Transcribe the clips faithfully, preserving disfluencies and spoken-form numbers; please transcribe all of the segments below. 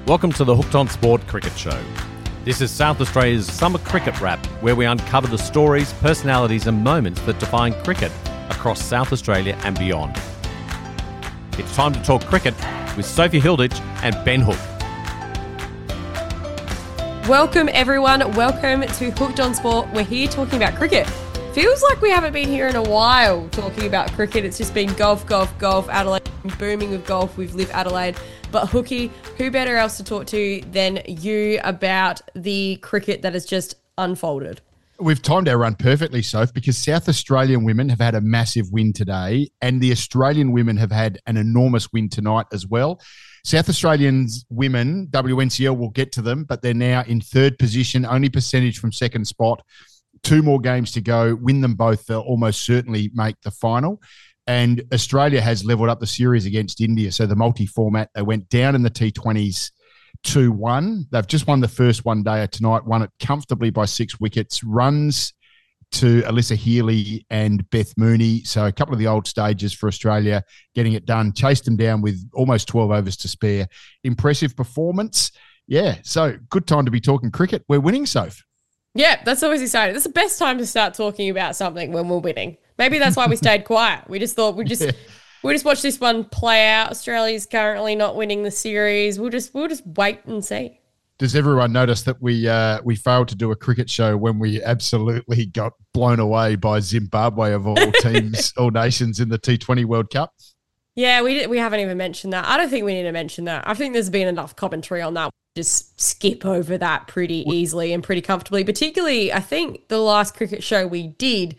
Welcome to the Hooked on Sport Cricket Show. This is South Australia's summer cricket wrap, where we uncover the stories, personalities and moments that define cricket across South Australia and beyond. It's time to talk cricket with Sophie Hilditch and Ben Hook. Welcome everyone, welcome to Hooked on Sport. We're here talking about cricket. Feels like we haven't been here in a while talking about cricket. It's just been golf, golf, golf. Adelaide booming with golf. We've lived Adelaide. But Hookie, who better else to talk to than you about the cricket that has just unfolded? We've timed our run perfectly, Soph, because South Australian women have had a massive win today and the Australian women have had an enormous win tonight as well. South Australians women, W N C L, will get to them, but they're now in third position, only percentage from second spot. Two more games to go. Win them both, they'll almost certainly make the final. And Australia has levelled up the series against India. So the multi-format, they went down in the T twenties two one. They've just won the first one-dayer tonight, won it comfortably by six wickets. Runs to Alyssa Healy and Beth Mooney. So a couple of the old stages for Australia getting it done. Chased them down with almost twelve overs to spare. Impressive performance. Yeah, so good time to be talking cricket. We're winning, Soph. Yeah, that's always exciting. That's the best time to start talking about something when we're winning. Maybe that's why we stayed quiet. We just thought we just yeah. we'll just watch this one play out. Australia's currently not winning the series. We'll just we'll just wait and see. Does everyone notice that we uh, we failed to do a cricket show when we absolutely got blown away by Zimbabwe of all teams, all nations in the T twenty World Cup? Yeah, we did, we haven't even mentioned that. I don't think we need to mention that. I think there's been enough commentary on that. Just skip over that pretty easily and pretty comfortably. Particularly, I think the last cricket show we did,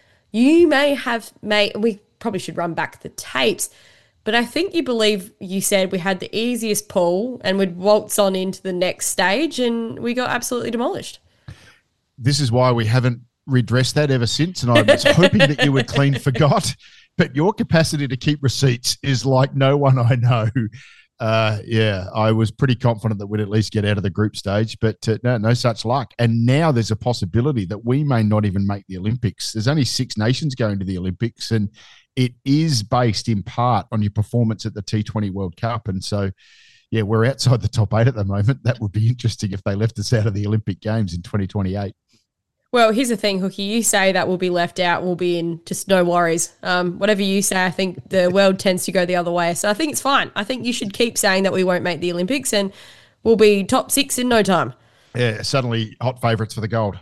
you may have made, we probably should run back the tapes, but I think you believe you said we had the easiest pool and would waltz on into the next stage, and we got absolutely demolished. This is why we haven't redressed that ever since, and I was hoping that you would clean forgot. But your capacity to keep receipts is like no one I know. Uh, yeah, I was pretty confident that we'd at least get out of the group stage, but uh, no, no such luck. And now there's a possibility that we may not even make the Olympics. There's only six nations going to the Olympics, and it is based in part on your performance at the T twenty World Cup. And so, yeah, we're outside the top eight at the moment. That would be interesting if they left us out of the Olympic Games in twenty twenty-eight. Well, here's the thing, Hookie. You say that we'll be left out, we'll be in, just no worries. Um, whatever you say, I think the world tends to go the other way. So I think it's fine. I think you should keep saying that we won't make the Olympics and we'll be top six in no time. Yeah, suddenly hot favourites for the gold.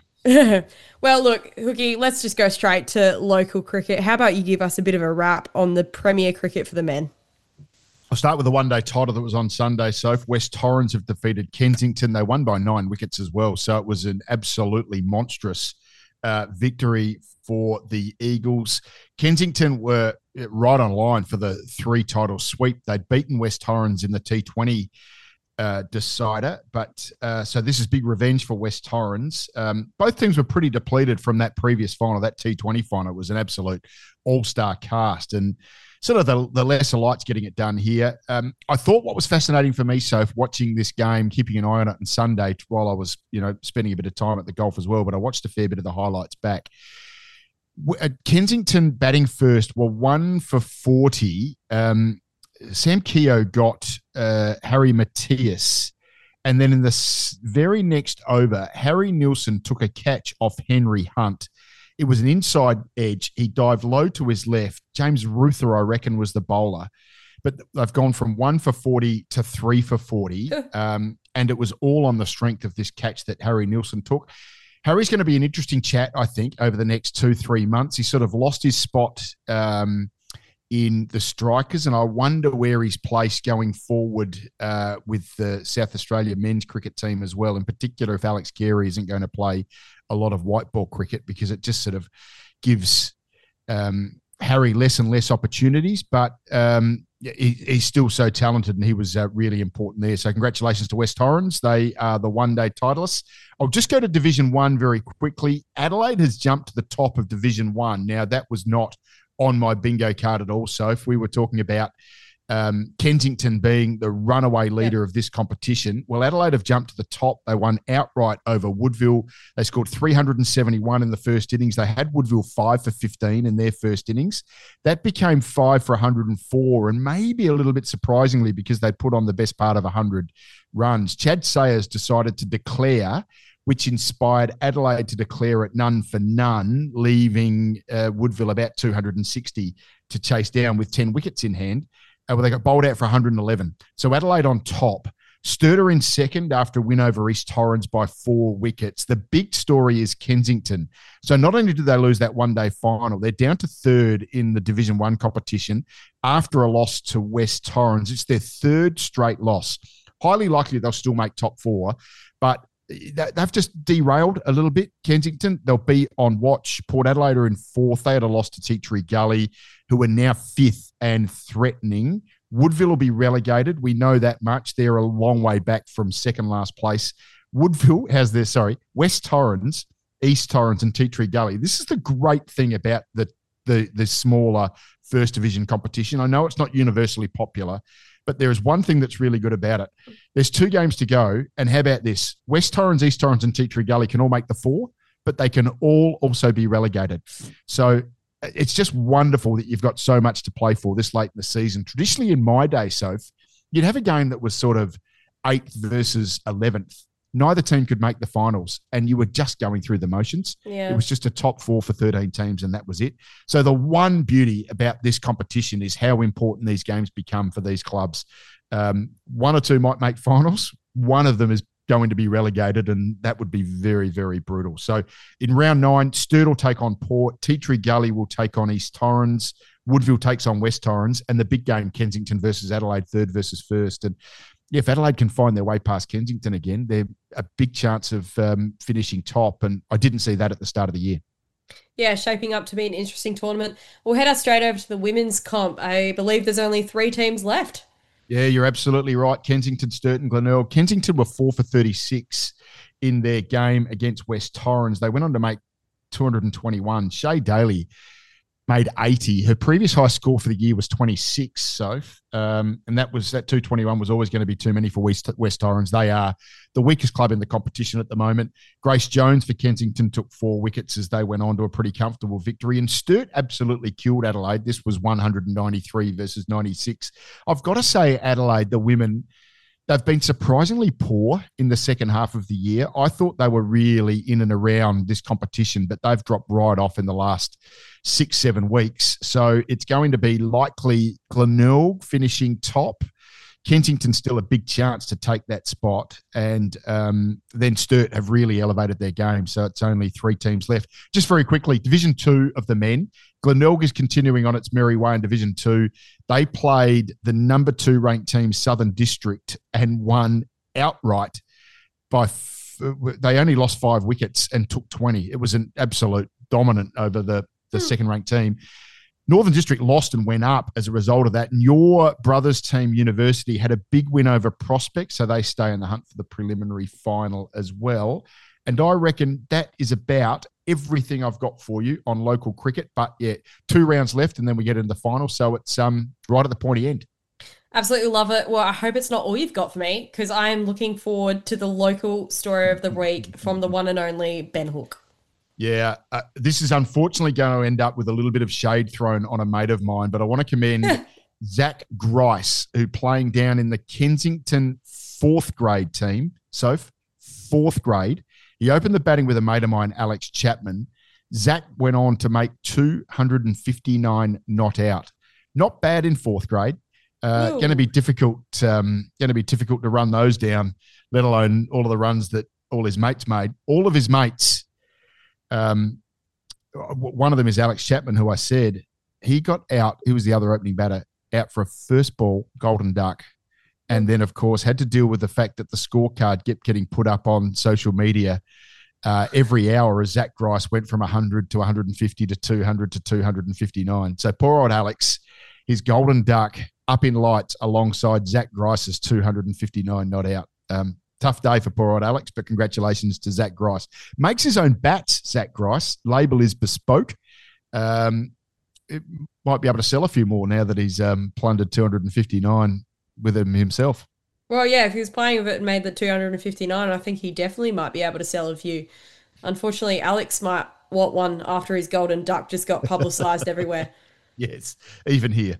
Well, look, Hookie, let's just go straight to local cricket. How about you give us a bit of a wrap on the Premier cricket for the men? I'll start with the one-day title that was on Sunday. So West Torrens have defeated Kensington. They won by nine wickets as well. So it was an absolutely monstrous uh, victory for the Eagles. Kensington were right on line for the three-title sweep. They'd beaten West Torrens in the T twenty uh, decider. But uh, so this is big revenge for West Torrens. Um, both teams were pretty depleted from that previous final. That T twenty final was an absolute all-star cast. And sort of the, the lesser lights getting it done here. Um, I thought what was fascinating for me, Soph, watching this game, keeping an eye on it on Sunday while I was, you know, spending a bit of time at the golf as well, but I watched a fair bit of the highlights back. At Kensington batting first were one for forty. Um, Sam Keogh got uh, Harry Matthias, and then in the very next over, Harry Nilsson took a catch off Henry Hunt. It was an inside edge. He dived low to his left. James Ruther, I reckon, was the bowler. But they've gone from one for forty to three for forty. Um, and it was all on the strength of this catch that Harry Nilsson took. Harry's going to be an interesting chat, I think, over the next two, three months. He sort of lost his spot um, in the strikers, and I wonder where he's placed going forward uh, with the South Australia men's cricket team as well, in particular if Alex Carey isn't going to play a lot of white ball cricket, because it just sort of gives um, Harry less and less opportunities. But um, he, he's still so talented, and he was uh, really important there. So congratulations to West Torrens. They are the one-day titleists. I'll just go to Division One very quickly. Adelaide has jumped to the top of Division One. Now, that was not on my bingo card at all. So if we were talking about Um, Kensington being the runaway leader yep. of this competition. Well, Adelaide have jumped to the top. They won outright over Woodville. They scored three hundred seventy-one in the first innings. They had Woodville five for fifteen in their first innings. That became five for one hundred four, and maybe a little bit surprisingly because they put on the best part of one hundred runs. Chad Sayers decided to declare, which inspired Adelaide to declare it none for none, leaving uh, Woodville about two hundred sixty to chase down with ten wickets in hand. Uh, well, they got bowled out for one hundred eleven. So Adelaide on top. Sturter in second after a win over East Torrens by four wickets. The big story is Kensington. So not only did they lose that one-day final, they're down to third in the Division One competition after a loss to West Torrens. It's their third straight loss. Highly likely they'll still make top four, but they've just derailed a little bit, Kensington. They'll be on watch. Port Adelaide are in fourth. They had a loss to Tea Tree Gully, who are now fifth and threatening. Woodville will be relegated. We know that much. They're a long way back from second last place. Woodville has their, sorry, West Torrens, East Torrens and Tea Tree Gully. This is the great thing about the, the, the smaller first division competition. I know it's not universally popular, but there is one thing that's really good about it. There's two games to go, and how about this? West Torrens, East Torrens and Tea Tree Gully can all make the four, but they can all also be relegated. So it's just wonderful that you've got so much to play for this late in the season. Traditionally in my day, Soph, you'd have a game that was sort of eighth versus eleventh. Neither team could make the finals, and you were just going through the motions. Yeah. It was just a top four for thirteen teams, and that was it. So the one beauty about this competition is how important these games become for these clubs. Um, one or two might make finals. One of them is going to be relegated, and that would be very, very brutal. So in round nine, Sturt will take on Port. Tea Tree Gully will take on East Torrens. Woodville takes on West Torrens, and the big game, Kensington versus Adelaide, third versus first. And yeah, if Adelaide can find their way past Kensington again, they're a big chance of um, finishing top. And I didn't see that at the start of the year. Yeah, shaping up to be an interesting tournament. We'll head us straight over to the women's comp. I believe there's only three teams left. Yeah, you're absolutely right. Kensington, Sturt and Glenelg. Kensington were four for thirty-six in their game against West Torrens. They went on to make two hundred twenty-one. Shay Daly made eighty. Her previous high score for the year was twenty-six, Soph. Um, and that was that two twenty-one was always going to be too many for West, West Torrens. They are the weakest club in the competition at the moment. Grace Jones for Kensington took four wickets as they went on to a pretty comfortable victory. And Sturt absolutely killed Adelaide. This was one hundred ninety-three versus ninety-six. I've got to say, Adelaide, the women, they've been surprisingly poor in the second half of the year. I thought they were really in and around this competition, but they've dropped right off in the last six, seven weeks. So it's going to be likely Glenelg finishing top. Kensington still a big chance to take that spot. And um, then Sturt have really elevated their game. So it's only three teams left. Just very quickly, Division two of the men. Glenelg is continuing on its merry way in Division two. They played the number two ranked team, Southern District, and won outright by f- they only lost five wickets and took twenty. It was an absolute dominant over the, the hmm. second ranked team. Northern District lost and went up as a result of that. And your brother's team, University, had a big win over Prospect, so they stay in the hunt for the preliminary final as well. And I reckon that is about everything I've got for you on local cricket. But yeah, two rounds left and then we get into the final. So it's um right at the pointy end. Absolutely love it. Well, I hope it's not all you've got for me, because I am looking forward to the local story of the week from the one and only Ben Hook. Yeah, uh, this is unfortunately going to end up with a little bit of shade thrown on a mate of mine, but I want to commend Zach Grice, who playing down in the Kensington fourth grade team. So fourth grade. He opened the batting with a mate of mine, Alex Chapman. Zach went on to make two hundred fifty-nine not out. Not bad in fourth grade. Uh, going to be difficult. Um, going to be difficult to run those down, let alone all of the runs that all his mates made. All of his mates. Um, one of them is Alex Chapman, who I said he got out. He was the other opening batter, out for a first ball golden duck. And then, of course, had to deal with the fact that the scorecard kept getting put up on social media uh, every hour as Zach Grice went from one hundred to one hundred fifty to two hundred to two hundred fifty-nine. So poor old Alex, his golden duck up in lights alongside Zach Grice's two hundred fifty-nine not out. Um, tough day for poor old Alex, but congratulations to Zach Grice. Makes his own bats, Zach Grice. Label is bespoke. Um, it might be able to sell a few more now that he's um, plundered two hundred fifty-nine with him himself. Well, yeah, if he was playing with it and made the two hundred fifty-nine, I think he definitely might be able to sell a few. Unfortunately, Alex might want one after his golden duck just got publicised everywhere. Yes, even here.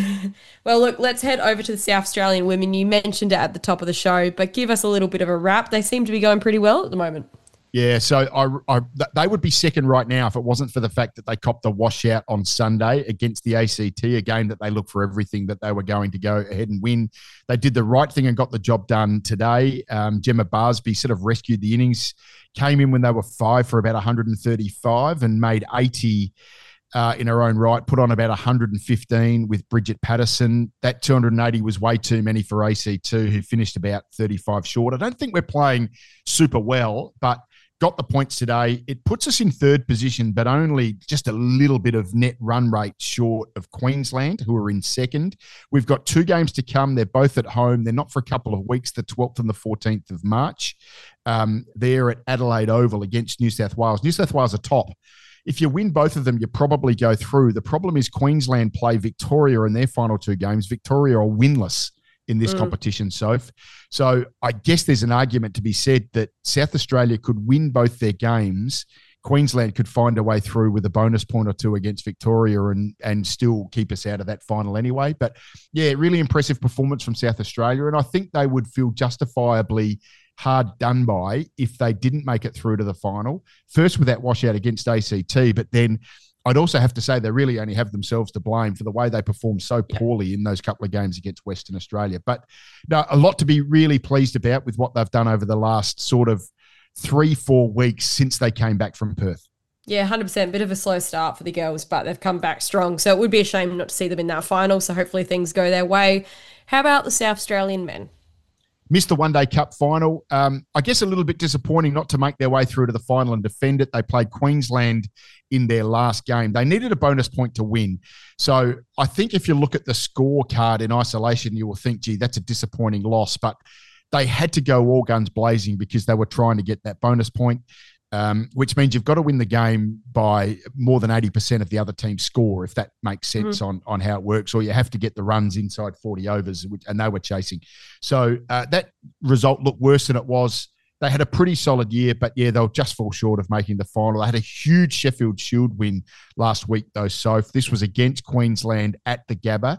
Well, look, let's head over to the South Australian women. You mentioned it at the top of the show, but give us a little bit of a wrap. They seem to be going pretty well at the moment. Yeah, so I, I, they would be second right now if it wasn't for the fact that they copped a washout on Sunday against the A C T, a game that they look for everything that they were going to go ahead and win. They did the right thing and got the job done today. Um, Gemma Barsby sort of rescued the innings, came in when they were five for about one hundred thirty-five and made eighty uh, in her own right, put on about one hundred fifteen with Bridget Patterson. That two hundred eighty was way too many for A C two, who finished about thirty-five short. I don't think we're playing super well, but got the points today. It puts us in third position, but only just a little bit of net run rate short of Queensland, who are in second. We've got two games to come. They're both at home. They're not for a couple of weeks, the twelfth and the fourteenth of March. Um, they're at Adelaide Oval against New South Wales. New South Wales are top. If you win both of them, you probably go through. The problem is Queensland play Victoria in their final two games. Victoria are winless in this mm. competition, Soph. So I guess there's an argument to be said that South Australia could win both their games. Queensland could find a way through with a bonus point or two against Victoria and, and still keep us out of that final anyway. But, yeah, really impressive performance from South Australia, and I think they would feel justifiably hard done by if they didn't make it through to the final. First with that washout against A C T, but then I'd also have to say they really only have themselves to blame for the way they performed so poorly in those couple of games against Western Australia. But no, a lot to be really pleased about with what they've done over the last sort of three, four weeks since they came back from Perth. Yeah, one hundred percent. Bit of a slow start for the girls, but they've come back strong. So it would be a shame not to see them in that final. So hopefully things go their way. How about the South Australian men? Missed the One Day Cup final. Um, I guess a little bit disappointing not to make their way through to the final and defend it. They played Queensland in their last game. They needed a bonus point to win. So I think if you look at the scorecard in isolation, you will think, gee, that's a disappointing loss. But they had to go all guns blazing because they were trying to get that bonus point. Um, which means you've got to win the game by more than eighty percent of the other team's score, if that makes sense mm-hmm. on, on how it works, or you have to get the runs inside forty overs, which, and they were chasing. So uh, that result looked worse than it was. They had a pretty solid year, but yeah, they'll just fall short of making the final. They had a huge Sheffield Shield win last week, though, so this was against Queensland at the Gabba.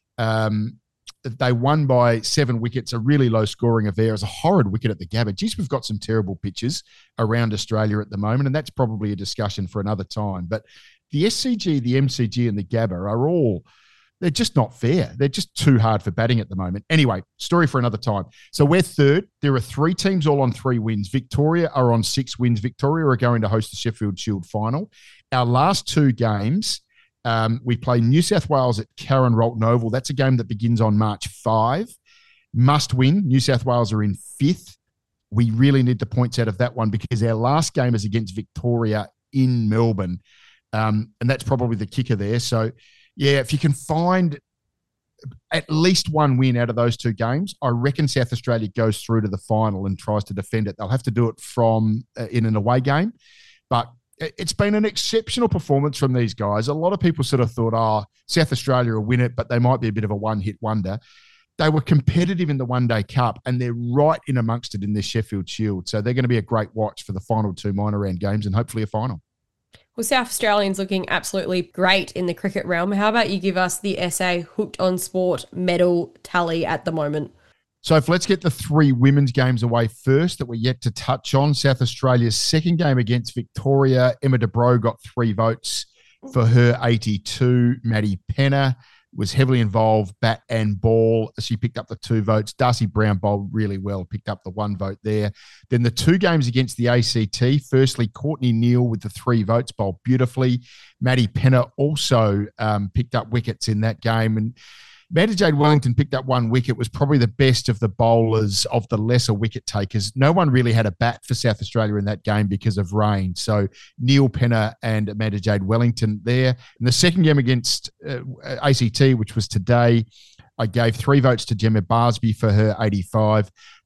Um, They won by seven wickets, a really low scoring affair. It was a horrid wicket at the Gabba. Geez, we've got some terrible pitches around Australia at the moment, and that's probably a discussion for another time. But the S C G, the M C G, and the Gabba are all, they're just not fair. They're just too hard for batting at the moment. Anyway, story for another time. So we're third. There are three teams all on three wins. Victoria are on six wins. Victoria are going to host the Sheffield Shield final. Our last two games, Um, we play New South Wales at Karen Rolton Oval. That's a game that begins on March fifth. Must win. New South Wales are in fifth. We really need the points out of that one because our last game is against Victoria in Melbourne. Um, and that's probably the kicker there. So, yeah, if you can find at least one win out of those two games, I reckon South Australia goes through to the final and tries to defend it. They'll have to do it from uh, in an away game. But it's been an exceptional performance from these guys. A lot of people sort of thought, oh, South Australia will win it, but they might be a bit of a one-hit wonder. They were competitive in the One Day Cup, and they're right in amongst it in this Sheffield Shield. So they're going to be a great watch for the final two minor round games and hopefully a final. Well, South Australians looking absolutely great in the cricket realm. How about you give us the S A Hooked on Sport medal tally at the moment? So if let's get the three women's games away first that we're yet to touch on. South Australia's second game against Victoria, Emma De Bro got three votes for her eighty-two. Maddie Penner was heavily involved, bat and ball. She picked up the two votes. Darcy Brown bowled really well, picked up the one vote there. Then the two games against the A C T, firstly, Courtney Neal with the three votes, bowled beautifully. Maddie Penner also um, picked up wickets in that game, and Amanda Jade Wellington picked up one wicket, was probably the best of the bowlers of the lesser wicket takers. No one really had a bat for South Australia in that game because of rain. So Neil Penner and Amanda Jade Wellington there. In the second game against uh, A C T, which was today, I gave three votes to Gemma Barsby for her eighty-five,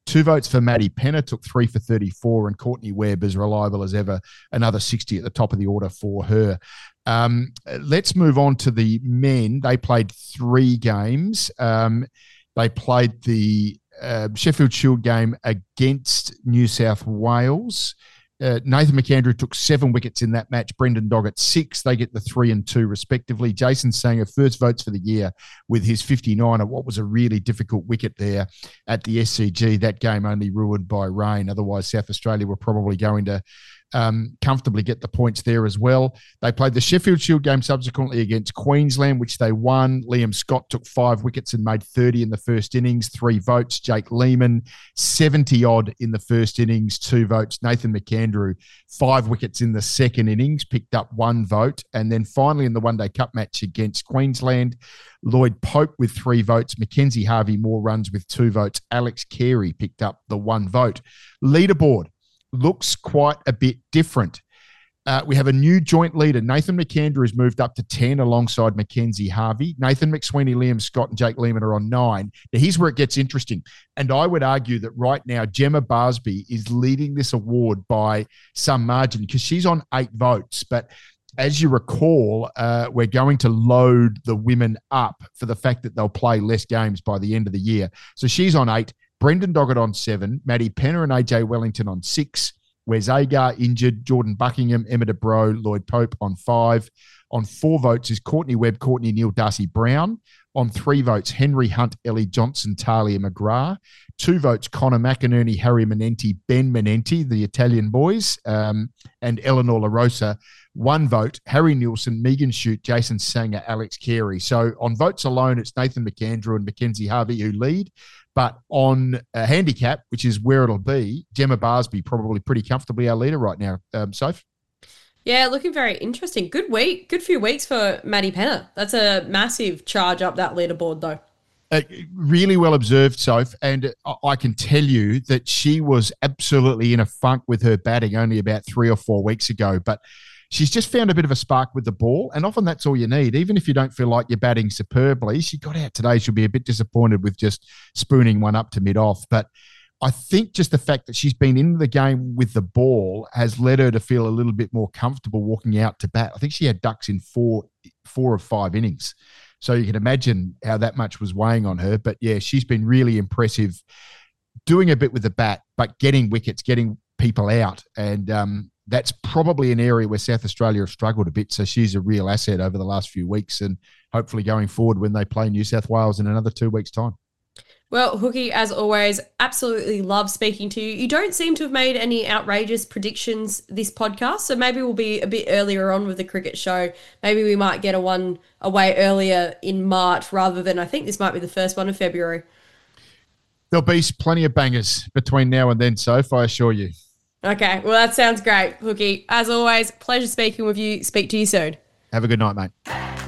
Two votes for Maddie Penner, took three for thirty-four, and Courtney Webb, as reliable as ever, another sixty at the top of the order for her. Um, let's move on to the men. They played three games. Um, they played the uh, Sheffield Shield game against New South Wales. Uh, Nathan McAndrew took seven wickets in that match. Brendan Doggett six. They get the three and two respectively. Jason Sanger first votes for the year with his fifty-nine at what was a really difficult wicket there at the S C G. That game only ruined by rain. Otherwise, South Australia were probably going to um, comfortably get the points there as well. They played the Sheffield Shield game subsequently against Queensland, which they won. Liam Scott took five wickets and made thirty in the first innings, three votes. Jake Lehman, seventy-odd in the first innings, two votes. Nathan McAndrew, five wickets in the second innings, picked up one vote. And then finally in the One Day Cup match against Queensland, Lloyd Pope with three votes, Mackenzie Harvey more runs with two votes, Alex Carey picked up the one vote. Leaderboard looks quite a bit different. Uh, we have a new joint leader. Nathan McAndrew has moved up to ten alongside Mackenzie Harvey. Nathan McSweeney, Liam Scott and Jake Lehman are on nine. Now, here's where it gets interesting. And I would argue that right now, Gemma Barsby is leading this award by some margin because she's on eight votes. But as you recall, uh, we're going to load the women up for the fact that they'll play less games by the end of the year. So she's on eight. Brendan Doggett on seven, Maddie Penner and A J Wellington on six, Wes Agar injured, Jordan Buckingham, Emma De Bro, Lloyd Pope on five. On four votes is Courtney Webb, Courtney Neal, Darcy Brown. On three votes, Henry Hunt, Ellie Johnson, Talia McGrath. Two votes, Connor McInerney, Harry Menenti, Ben Menenti, the Italian boys, um, and Eleanor La Rosa. One vote, Harry Nielsen, Megan Shute, Jason Sanger, Alex Carey. So on votes alone, it's Nathan McAndrew and Mackenzie Harvey who lead. But on a handicap, which is where it'll be, Gemma Barsby probably pretty comfortably our leader right now. Um, Soph? Yeah, looking very interesting. Good week. Good few weeks for Maddie Penner. That's a massive charge up that leaderboard, though. Uh, really well observed, Soph. And I can tell you that she was absolutely in a funk with her batting only about three or four weeks ago. But she's just found a bit of a spark with the ball, and often that's all you need. Even if you don't feel like you're batting superbly, she got out today. She'll be a bit disappointed with just spooning one up to mid-off. But I think just the fact that she's been in the game with the ball has led her to feel a little bit more comfortable walking out to bat. I think she had ducks in four, four of five innings. So you can imagine how that much was weighing on her. But, yeah, she's been really impressive doing a bit with the bat, but getting wickets, getting people out. And um, that's probably an area where South Australia have struggled a bit. So she's a real asset over the last few weeks and hopefully going forward when they play New South Wales in another two weeks' time. Well, Hookie, as always, absolutely love speaking to you. You don't seem to have made any outrageous predictions this podcast, so maybe we'll be a bit earlier on with the cricket show. Maybe we might get a one away earlier in March rather than, I think this might be the first one of February. There'll be plenty of bangers between now and then, Soph, I assure you. Okay, well, that sounds great, Hookie. As always, pleasure speaking with you. Speak to you soon. Have a good night, mate.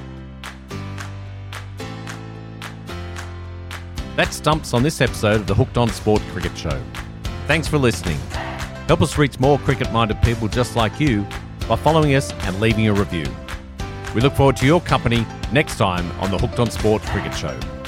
That stumps on this episode of the Hooked on Sport Cricket Show. Thanks for listening. Help us reach more cricket-minded people just like you by following us and leaving a review. We look forward to your company next time on the Hooked on Sport Cricket Show.